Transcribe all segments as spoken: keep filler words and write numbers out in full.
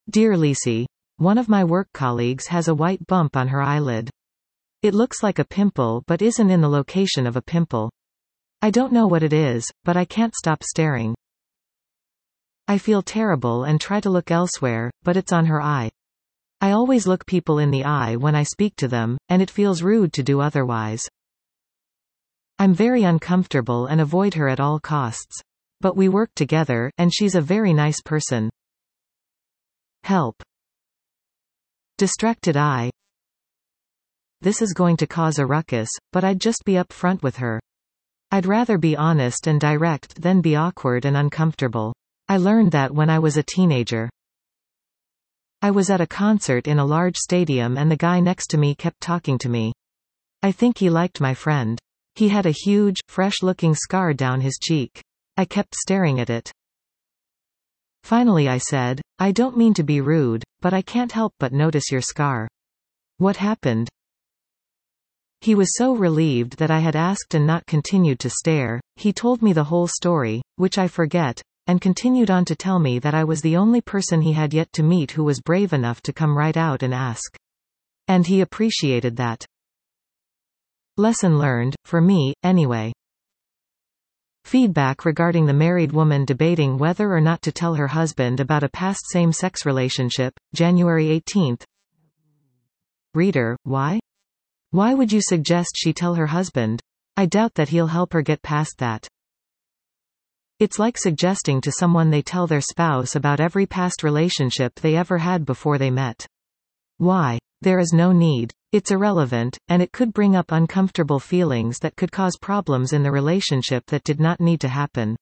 Dear Lisi, one of my work colleagues has a white bump on her eyelid. It looks like a pimple but isn't in the location of a pimple. I don't know what it is, but I can't stop staring. I feel terrible and try to look elsewhere, but it's on her eye. I always look people in the eye when I speak to them, and it feels rude to do otherwise. I'm very uncomfortable and avoid her at all costs. But we work together, and she's a very nice person. Help. Distracted eye. This is going to cause a ruckus, but I'd just be upfront with her. I'd rather be honest and direct than be awkward and uncomfortable. I learned that when I was a teenager. I was at a concert in a large stadium and the guy next to me kept talking to me. I think he liked my friend. He had a huge, fresh-looking scar down his cheek. I kept staring at it. Finally I said, I don't mean to be rude, but I can't help but notice your scar. What happened? He was so relieved that I had asked and not continued to stare. He told me the whole story, which I forget, and continued on to tell me that I was the only person he had yet to meet who was brave enough to come right out and ask. And he appreciated that. Lesson learned, for me, anyway. Feedback regarding the married woman debating whether or not to tell her husband about a past same-sex relationship, January eighteenth. Reader, why? Why would you suggest she tell her husband? I doubt that he'll help her get past that. It's like suggesting to someone they tell their spouse about every past relationship they ever had before they met. Why? There is no need. It's irrelevant, and it could bring up uncomfortable feelings that could cause problems in the relationship that did not need to happen.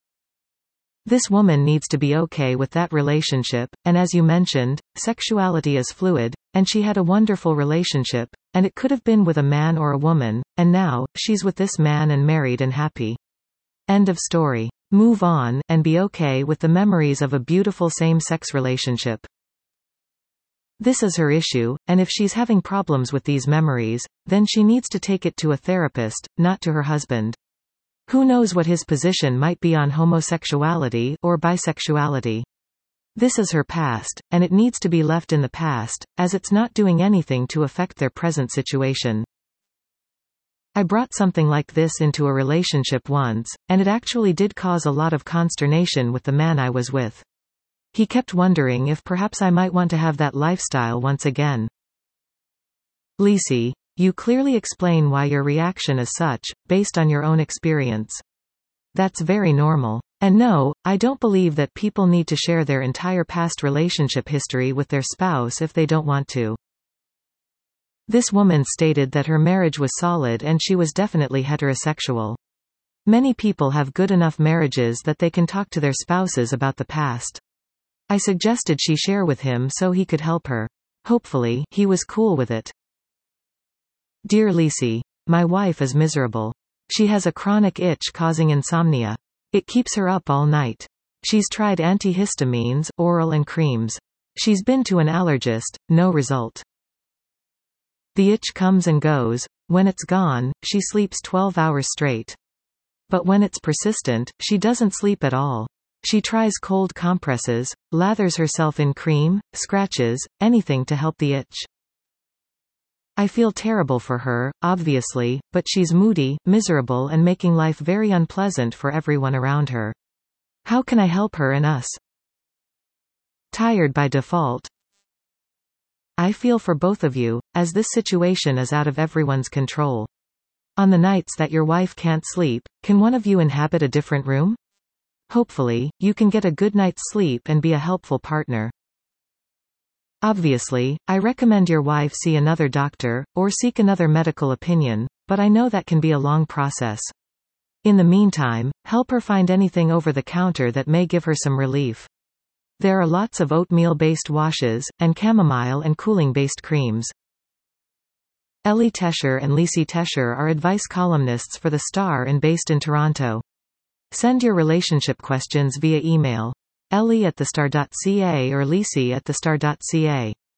This woman needs to be okay with that relationship, and as you mentioned, sexuality is fluid, and she had a wonderful relationship, and it could have been with a man or a woman, and now, she's with this man and married and happy. End of story. Move on, and be okay with the memories of a beautiful same-sex relationship. This is her issue, and if she's having problems with these memories, then she needs to take it to a therapist, not to her husband. Who knows what his position might be on homosexuality or bisexuality. This is her past, and it needs to be left in the past, as it's not doing anything to affect their present situation. I brought something like this into a relationship once, and it actually did cause a lot of consternation with the man I was with. He kept wondering if perhaps I might want to have that lifestyle once again. Lisi, you clearly explain why your reaction is such, based on your own experience. That's very normal. And no, I don't believe that people need to share their entire past relationship history with their spouse if they don't want to. This woman stated that her marriage was solid and she was definitely heterosexual. Many people have good enough marriages that they can talk to their spouses about the past. I suggested she share with him so he could help her. Hopefully, he was cool with it. Dear Lisi, my wife is miserable. She has a chronic itch causing insomnia. It keeps her up all night. She's tried antihistamines, oral and creams. She's been to an allergist, no result. The itch comes and goes. When it's gone, she sleeps twelve hours straight. But when it's persistent, she doesn't sleep at all. She tries cold compresses, lathers herself in cream, scratches, anything to help the itch. I feel terrible for her, obviously, but she's moody, miserable and making life very unpleasant for everyone around her. How can I help her and us? Tired by default. I feel for both of you, as this situation is out of everyone's control. On the nights that your wife can't sleep, can one of you inhabit a different room? Hopefully, you can get a good night's sleep and be a helpful partner. Obviously, I recommend your wife see another doctor, or seek another medical opinion, but I know that can be a long process. In the meantime, help her find anything over the counter that may give her some relief. There are lots of oatmeal-based washes, and chamomile and cooling-based creams. Ellie Tesher and Lisi Tesher are advice columnists for The Star and based in Toronto. Send your relationship questions via email. Ellie at thestar dot c a or Lisi at thestar dot c a.